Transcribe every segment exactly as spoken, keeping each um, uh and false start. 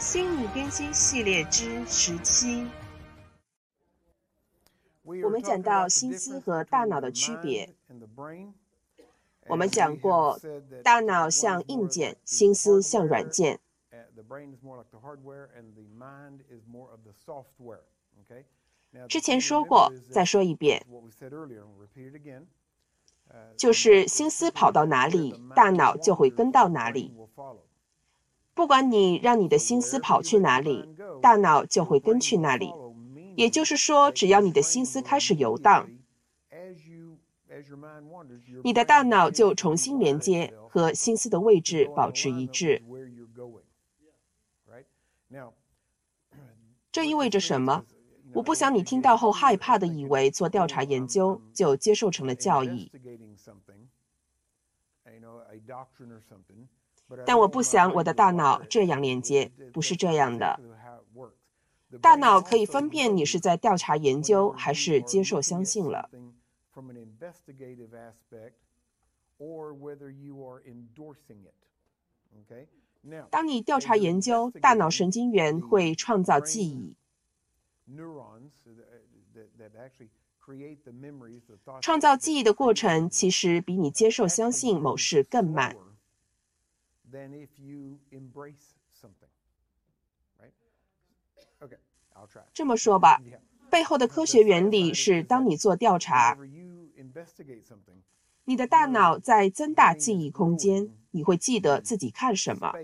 心理更新系列之十七，我们讲到心思和大脑的区别。我们讲过，大脑像硬件，心思像软件。之前说过，再说一遍，就是心思跑到哪里，大脑就会跟到哪里。不管你让你的心思跑去哪里，大脑就会跟去那里。也就是说，只要你的心思开始游荡，你的大脑就重新连接，和心思的位置保持一致。这意味着什么？我不想你听到后害怕的以为做调查研究就接受成了教义。但我不想我的大脑这样连接，不是这样的。大脑可以分辨你是在调查研究还是接受相信了。当你调查研究，大脑神经元会创造记忆。创造记忆的过程其实比你接受相信某事更慢。这么说吧，背后的科学原理是，当你做调查，你的大脑在增大记忆空间，你会记得自己看什么。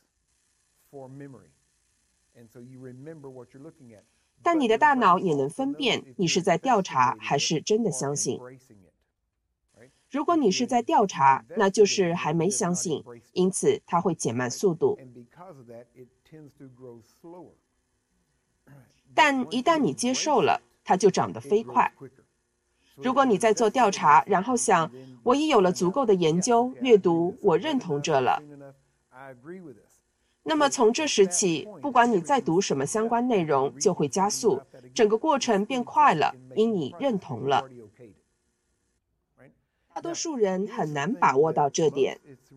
但你的大脑也能分辨你是在调查还是真的相信。如果你是在调查，那就是还没相信，因此它会减慢速度。但一旦你接受了，它就长得飞快。如果你在做调查，然后想，我已有了足够的研究、阅读，我认同这了，那么从这时起，不管你在读什么相关内容，就会加速，整个过程变快了，因你认同了。大多数人很难把握到这点，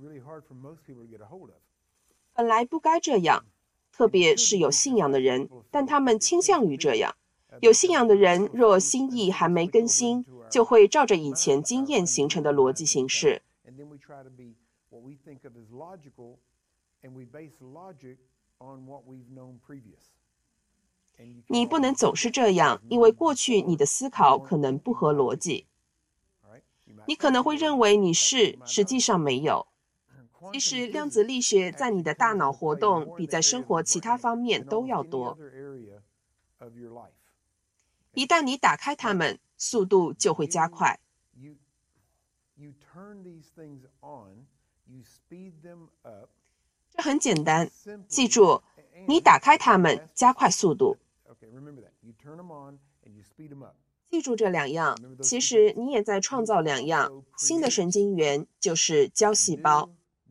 本来不该这样，特别是有信仰的人，但他们倾向于这样。有信仰的人若心意还没更新，就会照着以前经验形成的逻辑行事。你不能总是这样，因为过去你的思考可能不合逻辑。你可能会认为你是，实际上没有。其实量子力学在你的大脑活动比在生活其他方面都要多。一旦你打开它们，速度就会加快。这很简单，记住，你打开它们，加快速度。记住这两样，其实你也在创造两样新的神经元，就是胶细胞。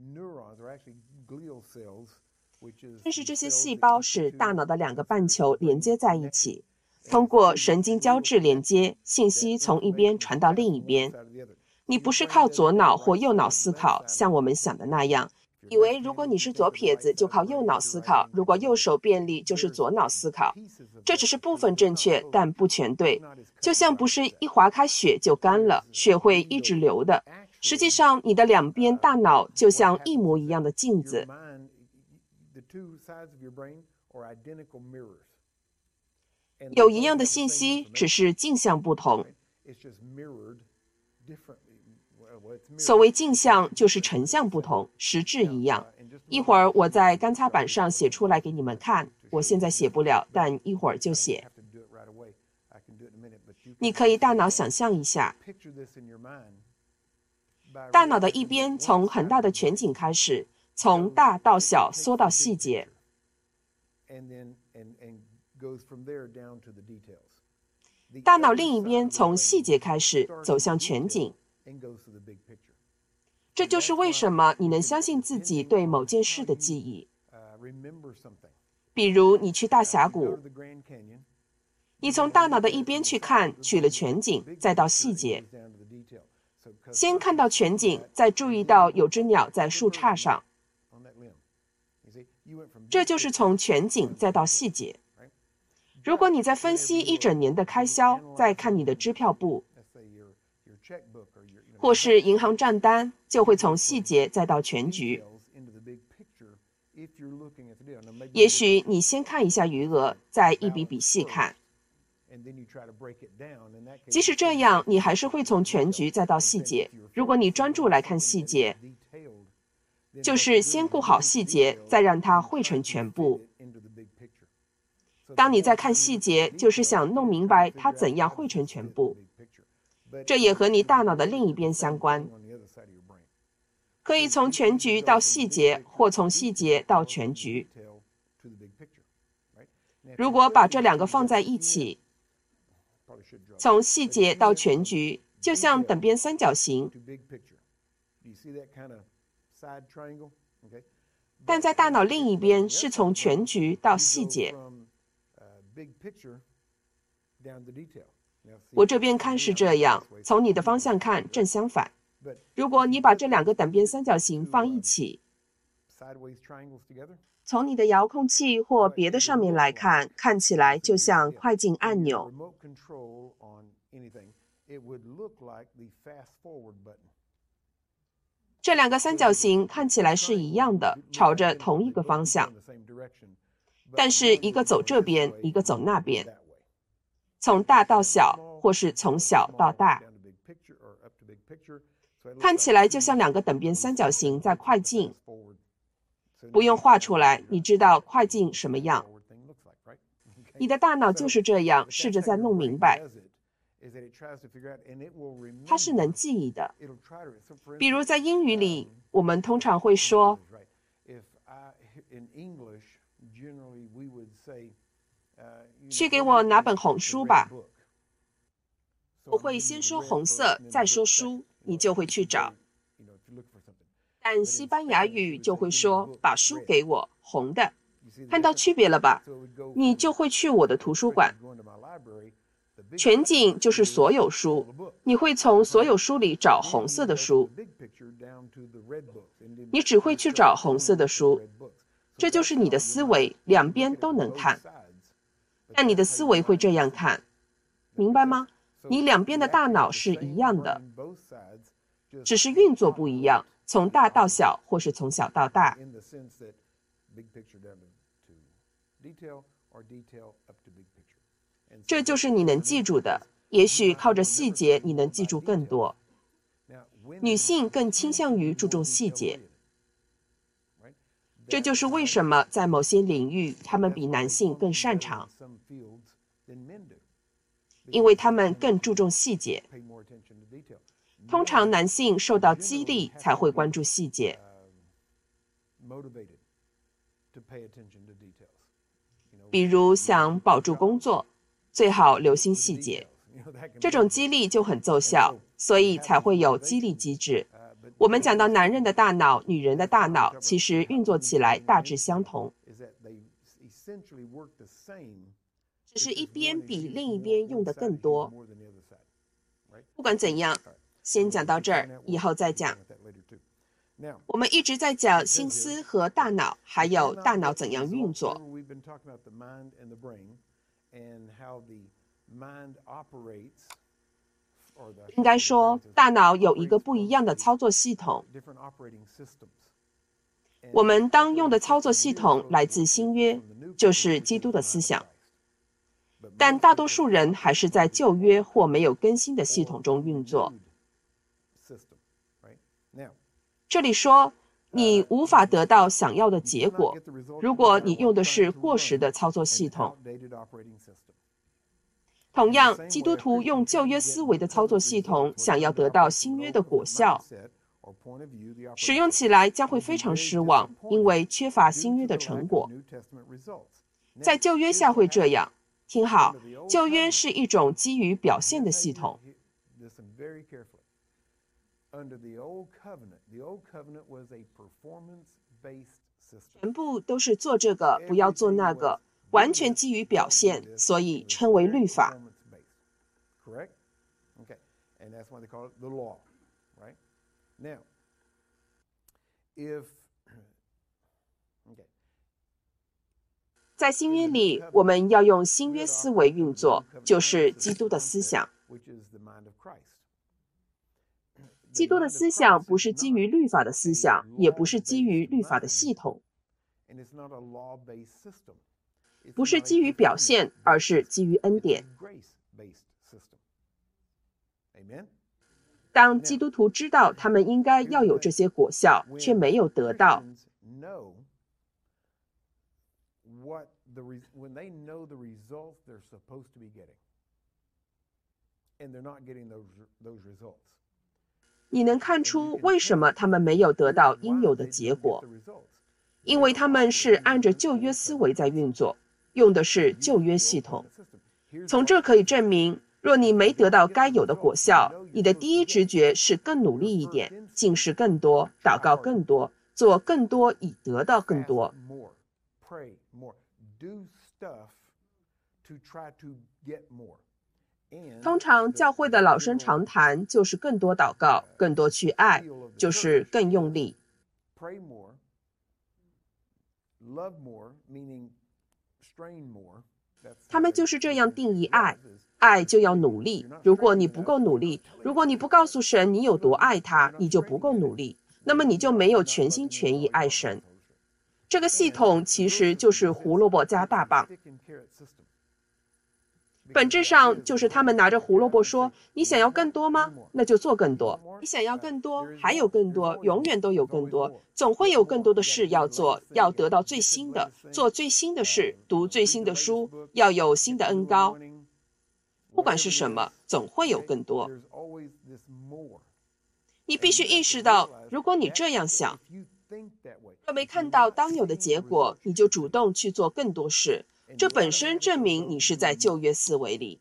正是这些细胞使大脑的两个半球连接在一起，通过神经胶质连接，信息从一边传到另一边。你不是靠左脑或右脑思考，像我们想的那样，以为如果你是左撇子就靠右脑思考，如果右手便利就是左脑思考。这只是部分正确，但不全对。就像不是一划开血就干了，血会一直流的。实际上，你的两边大脑就像一模一样的镜子。有一样的信息，只是镜像不同。所谓镜像，就是成像不同，实质一样。一会儿我在干擦板上写出来给你们看，我现在写不了，但一会儿就写。你可以大脑想象一下，大脑的一边从很大的全景开始，从大到小缩到细节。大脑另一边从细节开始，走向全景。这就是为什么你能相信自己对某件事的记忆。比如你去大峡谷，你从大脑的一边去看，取了全景，再到细节。先看到全景，再注意到有只鸟在树杈上。 这就是从全景再到细节。如果你在分析一整年的开销，再看你的支票簿，或是银行账单，就会从细节再到全局。也许你先看一下余额，再一笔笔细看。即使这样，你还是会从全局再到细节。如果你专注来看细节，就是先顾好细节，再让它汇成全部。当你在看细节，就是想弄明白它怎样汇成全部。这也和你大脑的另一边相关。可以从全局到细节，或从细节到全局。如果把这两个放在一起，从细节到全局，就像等边三角形。但在大脑另一边是从全局到细节。我这边看是这样，从你的方向看正相反。如果你把这两个等边三角形放一起，从你的遥控器或别的上面来看，看起来就像快进按钮。这两个三角形看起来是一样的，朝着同一个方向，但是一个走这边，一个走那边，从大到小，或是从小到大，看起来就像两个等边三角形在快进。不用画出来，你知道快进什么样。你的大脑就是这样，试着再弄明白。它是能记忆的。比如在英语里，我们通常会说，去给我拿本红书吧。我会先说红色，再说书，你就会去找。但西班牙语就会说，把书给我，红的。看到区别了吧？你就会去我的图书馆。全景就是所有书，你会从所有书里找红色的书，你只会去找红色的书。这就是你的思维，两边都能看。但你的思维会这样看，明白吗？你两边的大脑是一样的，只是运作不一样，从大到小，或是从小到大。这就是你能记住的，也许靠着细节你能记住更多。女性更倾向于注重细节，这就是为什么在某些领域她们比男性更擅长，因为他们更注重细节。通常男性受到激励才会关注细节。比如想保住工作，最好留心细节，这种激励就很奏效，所以才会有激励机制。我们讲到男人的大脑、女人的大脑，其实运作起来大致相同，只是一边比另一边用的更多。不管怎样，先讲到这儿，以后再讲。我们一直在讲心思和大脑，还有大脑怎样运作。应该说，大脑有一个不一样的操作系统。我们当用的操作系统来自新约，就是基督的思想。但大多数人还是在旧约或没有更新的系统中运作。这里说，你无法得到想要的结果，如果你用的是过时的操作系统。同样，基督徒用旧约思维的操作系统，想要得到新约的果效，使用起来将会非常失望，因为缺乏新约的成果。在旧约下会这样，听好，旧约是一种基于表现的系统。全部都是做这个，不要做那个，完全基于表现，所以称为律法。 在新约里，我们要用新约思维运作，就是基督的思想。基督的思想不是基于律法的思想，也不是基于律法的系统，不是基于表现，而是基于恩典。当基督徒知道他们应该要有这些果效，却没有得到，你能看出为什么他们没有得到应有的结果？因为他们是按着旧约思维在运作，用的是旧约系统。从这可以证明，若你没得到该有的果效，你的第一直觉是更努力一点，禁食更多，祷告更多，做更多以得到更多。通常教会的老生常谈就是更多祷告，更多去爱，就是更用力。他们就是这样定义爱，爱就要努力。如果你不够努力，如果你不告诉神你有多爱他，你就不够努力，那么你就没有全心全意爱神。这个系统其实就是胡萝卜加大棒，本质上就是他们拿着胡萝卜说，你想要更多吗？那就做更多。你想要更多，还有更多，永远都有更多，总会有更多的事要做，要得到最新的，做最新的事，读最新的书，要有新的恩膏。不管是什么，总会有更多。你必须意识到，如果你这样想，若没看到当有的结果，你就主动去做更多事，这本身证明你是在旧约思维里。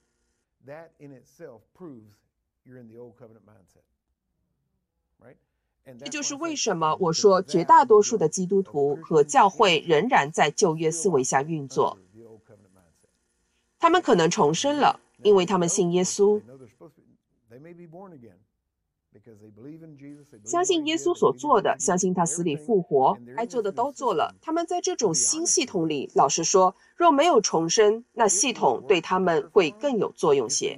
这就是为什么我说绝大多数的基督徒和教会仍然在旧约思维下运作。他们可能重生了，因为他们信耶稣，相信耶稣所做的，相信他死里复活，该做的都做了。他们在这种新系统里，老实说，若没有重生，那系统对他们会更有作用些。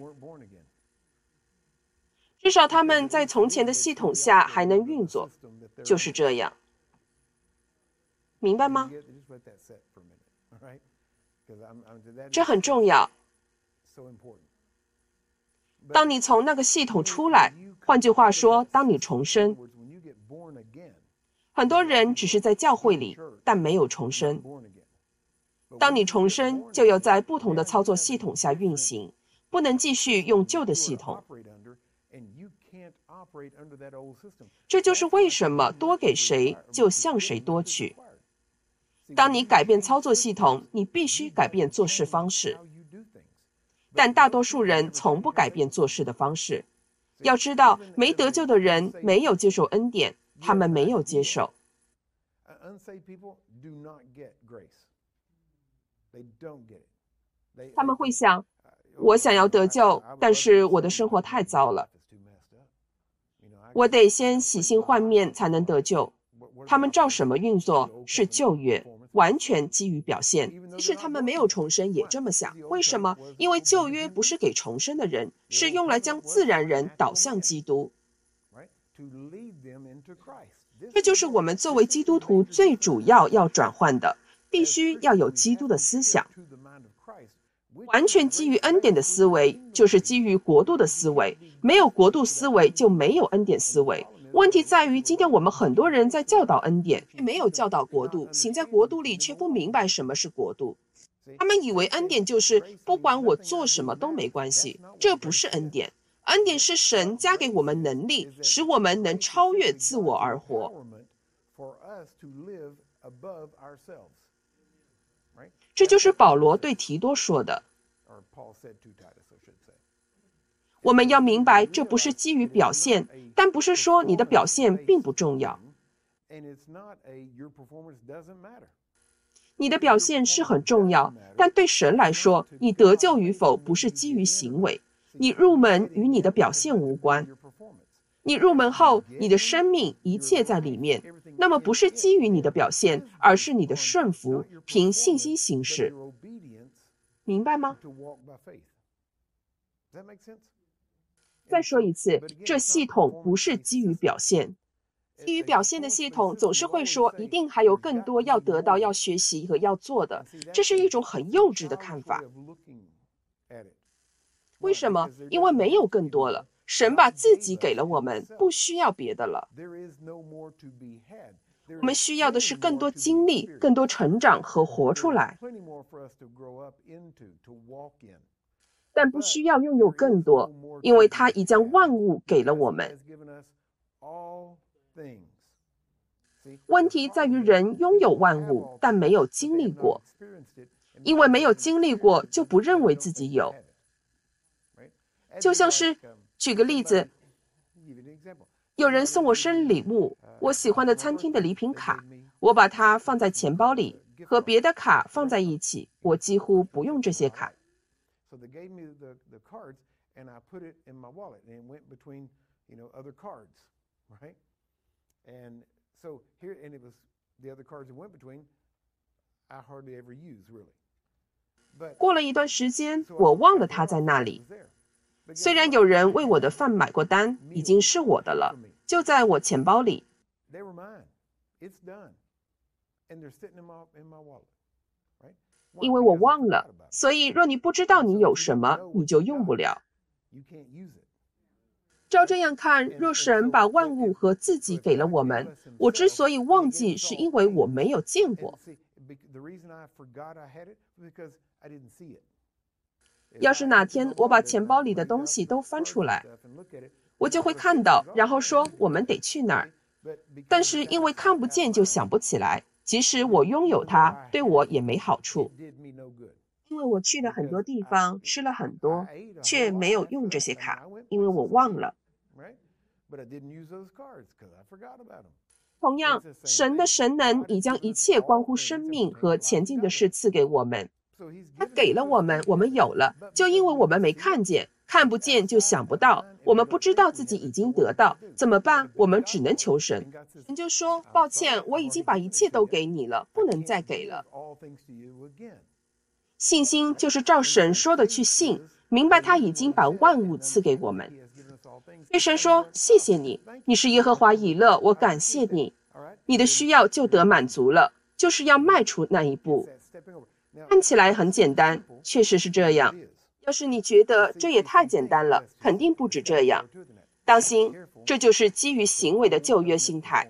至少他们在从前的系统下还能运作，就是这样。明白吗？这很重要。当你从那个系统出来，换句话说，当你重生，很多人只是在教会里，但没有重生。当你重生，就要在不同的操作系统下运行，不能继续用旧的系统。这就是为什么多给谁就向谁多取。当你改变操作系统，你必须改变做事方式。但大多数人从不改变做事的方式。要知道，没得救的人没有接受恩典，他们没有接受。他们会想，我想要得救，但是我的生活太糟了，我得先洗心换面才能得救。他们照什么运作？是旧约，完全基于表现。即使他们没有重生也这么想。为什么？因为旧约不是给重生的人，是用来将自然人导向基督。这就是我们作为基督徒最主要要转换的，必须要有基督的思想。完全基于恩典的思维，就是基于国度的思维。没有国度思维，就没有恩典思维。问题在于，今天我们很多人在教导恩典，却没有教导国度，行在国度里，却不明白什么是国度。他们以为恩典就是不管我做什么都没关系，这不是恩典。恩典是神加给我们能力，使我们能超越自我而活。这就是保罗对提多说的。我们要明白，这不是基于表现，但不是说你的表现并不重要。你的表现是很重要，但对神来说，你得救与否不是基于行为，你入门与你的表现无关。你入门后，你的生命一切在里面， 那么不是基于你的表现，而是你的顺服，凭信心行事。明白吗？再说一次，这系统不是基于表现。基于表现的系统总是会说，一定还有更多要得到、要学习和要做的，这是一种很幼稚的看法。为什么？因为没有更多了，神把自己给了我们，不需要别的了。我们需要的是更多经历、更多成长和活出来，但不需要拥有更多，因为他已将万物给了我们。问题在于人拥有万物，但没有经历过，因为没有经历过，就不认为自己有。就像是，举个例子，有人送我生日礼物，我喜欢的餐厅的礼品卡，我把它放在钱包里，和别的卡放在一起，我几乎不用这些卡。过了一段时间，我忘了它在那里。虽然有人为我的饭买过单，已经是我的了，就在我钱包里。因为我忘了，所以若你不知道你有什么，你就用不了。照这样看，若神把万物和自己给了我们，我之所以忘记，是因为我没有见过。要是哪天我把钱包里的东西都翻出来，我就会看到，然后说我们得去哪儿。但是因为看不见就想不起来，即使我拥有它，对我也没好处。因为我去了很多地方，吃了很多，却没有用这些卡，因为我忘了。同样，神的神能已将一切关乎生命和前进的事赐给我们。他给了我们，我们有了，就因为我们没看见，看不见就想不到，我们不知道自己已经得到，怎么办？我们只能求神。神就说，抱歉，我已经把一切都给你了，不能再给了。信心就是照神说的去信，明白他已经把万物赐给我们。对神说，谢谢你，你是耶和华以勒，我感谢你，你的需要就得满足了，就是要迈出那一步。看起来很简单，确实是这样。要是你觉得这也太简单了，肯定不止这样。当心，这就是基于行为的旧约心态。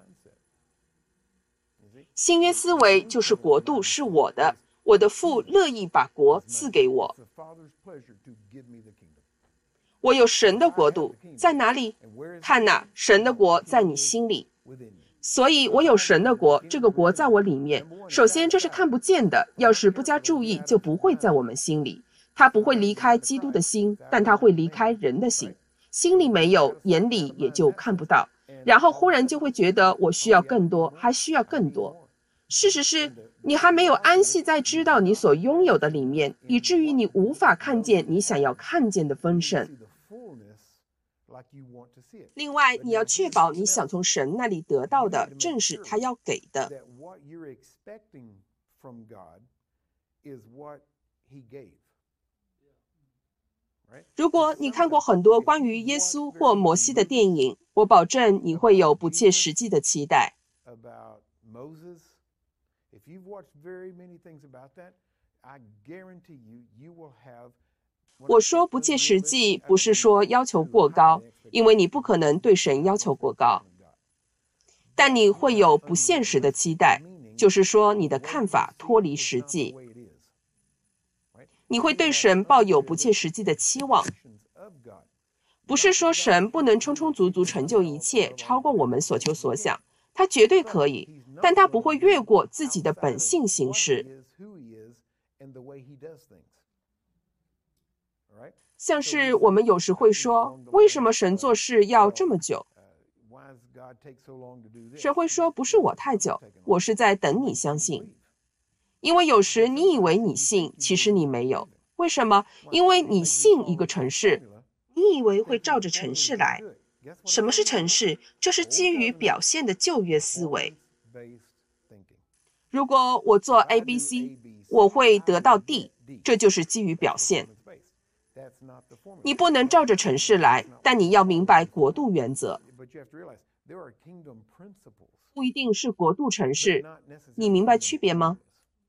新约思维就是国度是我的，我的父乐意把国赐给我。我有神的国度，在哪里？看哪，神的国在你心里。所以我有神的国，这个国在我里面。首先这是看不见的，要是不加注意，就不会在我们心里。它不会离开基督的心，但它会离开人的心。心里没有，眼里也就看不到。然后忽然就会觉得我需要更多，还需要更多。事实是，你还没有安息在知道你所拥有的里面，以至于你无法看见你想要看见的丰盛。另外，你要确保你想从神那里得到的，正是他要给的。如果你看过很多关于耶稣或摩西的电影，我保证你会有不切实际的期待。我说不切实际，不是说要求过高，因为你不可能对神要求过高。但你会有不现实的期待，就是说你的看法脱离实际。你会对神抱有不切实际的期望。不是说神不能充充足足成就一切，超过我们所求所想，他绝对可以，但他不会越过自己的本性行事。像是我们有时会说，为什么神做事要这么久？神会说，不是我太久，我是在等你相信。因为有时你以为你信，其实你没有。为什么？因为你信一个程式，你以为会照着程式来， 什么是程式？这是基于表现的旧约思维。如果我做 A B C， 我会得到 D， 这就是基于表现。你不能照着程式来，但你要明白国度原则。不一定是国度程式，你明白区别吗？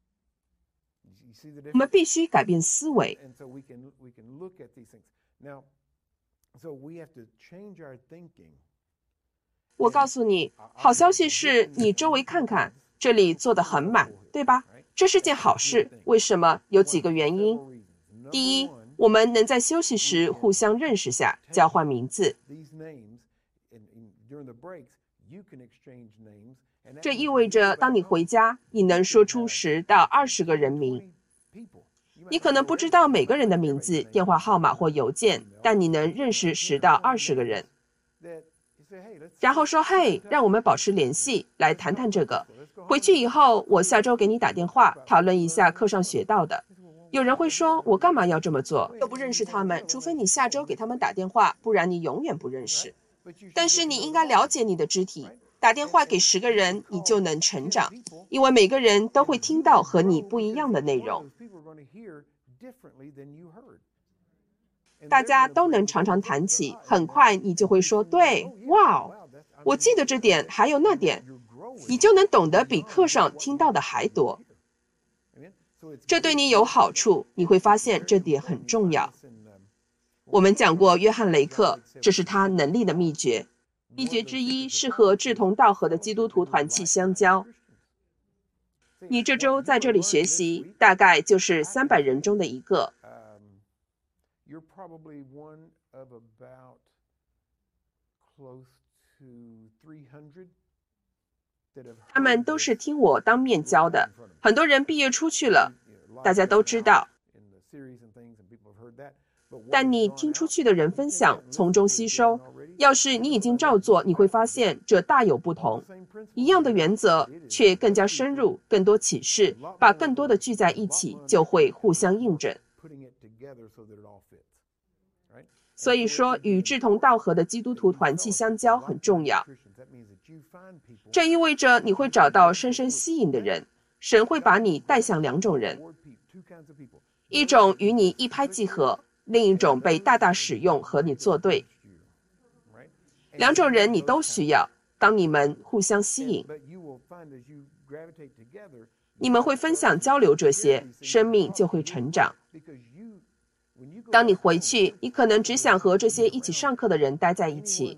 我们必须改变思维。我告诉你，好消息是你周围看看，这里坐得很满，对吧？这是件好事。为什么？有几个原因。第一，我们能在休息时互相认识下，交换名字。这意味着，当你回家，你能说出十到二十个人名。你可能不知道每个人的名字、电话号码或邮件，但你能认识十到二十个人。然后说：“嘿，让我们保持联系，来谈谈这个。回去以后，我下周给你打电话，讨论一下课上学到的。”有人会说：“我干嘛要这么做？又不认识他们，除非你下周给他们打电话，不然你永远不认识。”但是你应该了解你的肢体。打电话给十个人，你就能成长，因为每个人都会听到和你不一样的内容。大家都能常常谈起，很快你就会说：“对，哇，我记得这点，还有那点。”你就能懂得比课上听到的还多。这对你有好处，你会发现这点很重要。我们讲过约翰·雷克，这是他能力的秘诀。秘诀之一是和志同道合的基督徒团契相交。你这周在这里学习，大概就是三百人中的一个。他们都是听我当面教的，很多人毕业出去了，大家都知道。但你听出去的人分享，从中吸收。要是你已经照做，你会发现这大有不同。一样的原则，却更加深入，更多启示，把更多的聚在一起，就会互相印证。所以说，与志同道合的基督徒团契相交很重要。这意味着你会找到深深吸引的人，神会把你带向两种人，一种与你一拍即合，另一种被大大使用和你作对。两种人你都需要，当你们互相吸引，你们会分享交流这些，生命就会成长。当你回去，你可能只想和这些一起上课的人待在一起，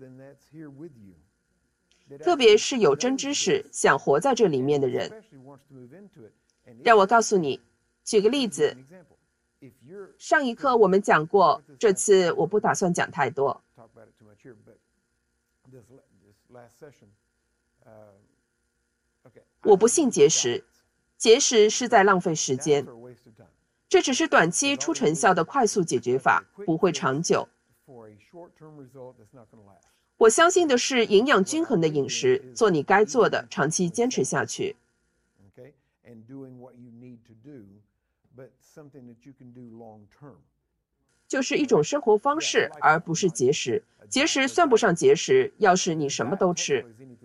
特别是有真知识想活在这里面的人。让我告诉你，举个例子，上一课我们讲过，这次我不打算讲太多。我不信节食，节食是在浪费时间，这只是短期出成效的快速解决法，不会长久。我相信的是营养均衡的饮食，做你该做的，长期坚持下去。就是一种生活方式，而不是节食。节食算不上节食，要是你什么都吃。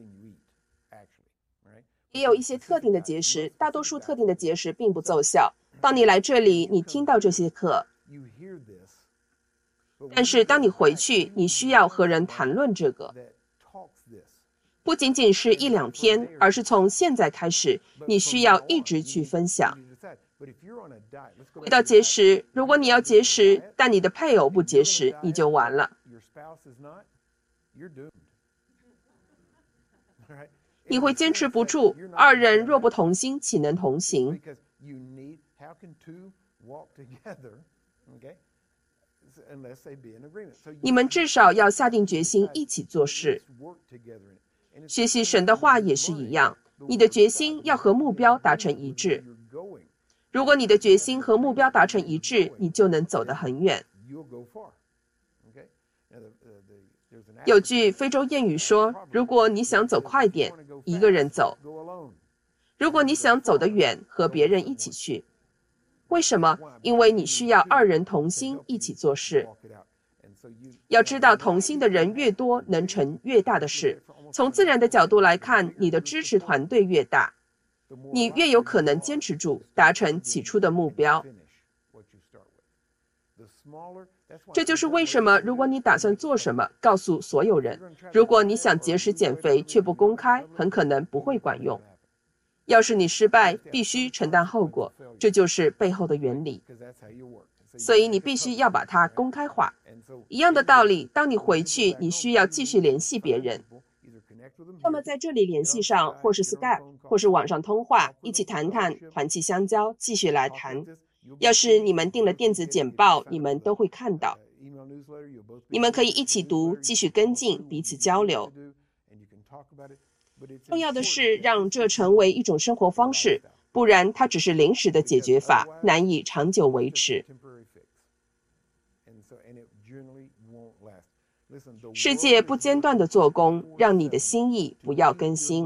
也有一些特定的节食，大多数特定的节食并不奏效。当你来这里，你听到这些课，但是当你回去，你需要和人谈论这个。不仅仅是一两天，而是从现在开始，你需要一直去分享。回到节食，如果你要节食，但你的配偶不节食，你就完了。你会坚持不住，二人若不同心，岂能同行？你们至少要下定决心一起做事。学习神的话也是一样，你的决心要和目标达成一致。如果你的决心和目标达成一致，你就能走得很远。有句非洲谚语说，如果你想走快点，一个人走；如果你想走得远，和别人一起去。为什么？因为你需要二人同心一起做事。 要知道，同心的人越多，能成越大的事。从自然的角度来看，你的支持团队越大，你越有可能坚持住，达成起初的目标。这就是为什么，如果你打算做什么，告诉所有人。如果你想节食减肥却不公开，很可能不会管用。要是你失败，必须承担后果，这就是背后的原理。所以你必须要把它公开化。一样的道理，当你回去，你需要继续联系别人。要么在这里联系上，或是 Skype， 或是网上通话，一起谈谈，团气相交，继续来谈。要是你们订了电子简报，你们都会看到。你们可以一起读，继续跟进，彼此交流。重要的是让这成为一种生活方式，不然它只是临时的解决法，难以长久维持。世界不间断的做工，让你的心意不要更新。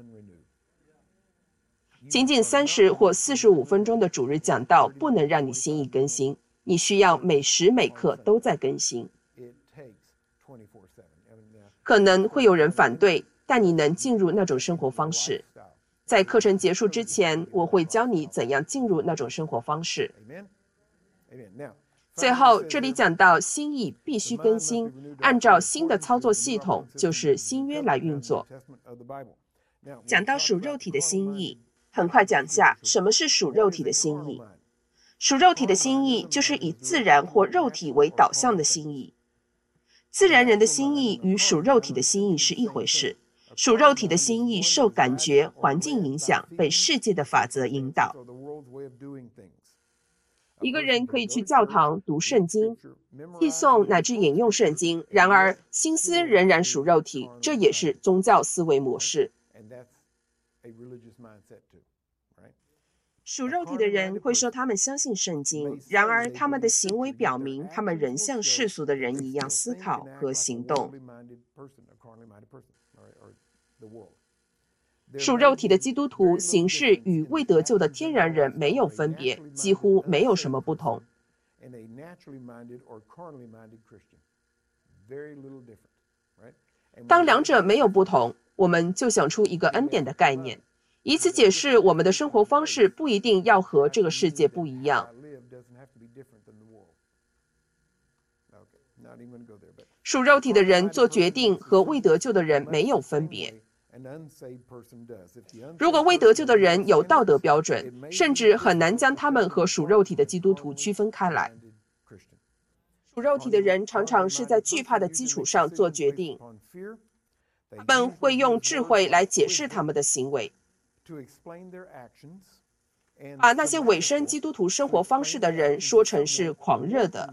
仅仅三十或四十五分钟的主日讲道不能让你心意更新，你需要每时每刻都在更新。可能会有人反对，但你能进入那种生活方式。在课程结束之前，我会教你怎样进入那种生活方式。最后，这里讲到心意必须更新，按照新的操作系统，就是新约来运作。讲到属肉体的心意，很快讲下什么是属肉体的心意。属肉体的心意就是以自然或肉体为导向的心意。自然人的心意与属肉体的心意是一回事。属肉体的心意受感觉、环境影响，被世界的法则引导。一个人可以去教堂读圣经、寄诵乃至引用圣经，然而心思仍然属肉体，这也是宗教思维模式。属肉体的人会说他们相信圣经，然而他们的行为表明他们仍像世俗的人一样思考和行动。属肉体的基督徒行事与未得救的天然人没有分别，几乎没有什么不同。当两者没有不同，我们就想出一个恩典的概念，以此解释我们的生活方式不一定要和这个世界不一样。属肉体的人做决定和未得救的人没有分别。如果未得救的人有道德标准，甚至很难将他们和属肉体的基督徒区分开来。属肉体的人常常是在惧怕的基础上做决定，他们会用智慧来解释他们的行为，把那些委身基督徒生活方式的人说成是狂热的。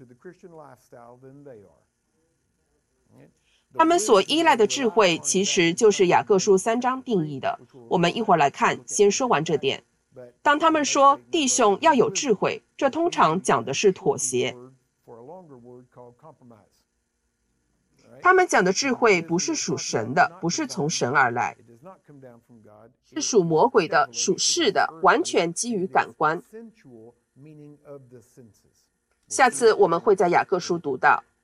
他们所依赖的智慧其实就是雅各书三章定义的，我们一会儿来看，先说完这点。当他们说弟兄要有智慧，这通常讲的是妥协。他们讲的智慧不是属神的，不是从神而来，是属魔鬼的，属世的，完全基于感官。下次我们会在雅各书读到。